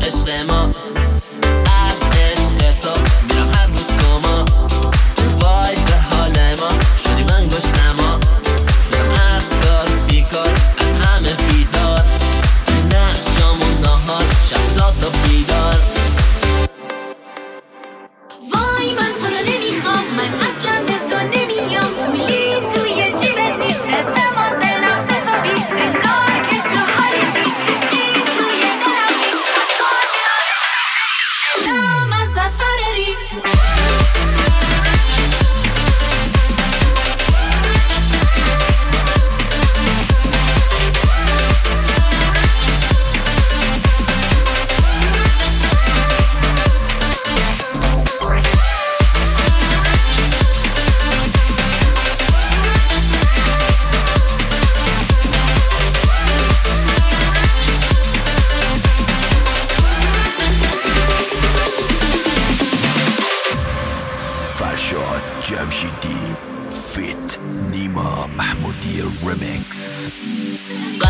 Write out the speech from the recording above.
عشق ما. از عشق تو میرم هر روز کما. وای به حال ما شدیم انگشت نما. شدم از کار بیکار از همه بیزار. نه شام و نهار شب تا صبح بیدار. وای من تو رو نمیخوام، من اصلا به تو نمیام. پولی توی جیبت نیست، اعتماد به نفس تو بیست. انگار که تو حالی نیست، عشقی توی دلم نیست. دلم ازت فراری. فرشاد جمشیدی فیت نیما محمودی رمیکس.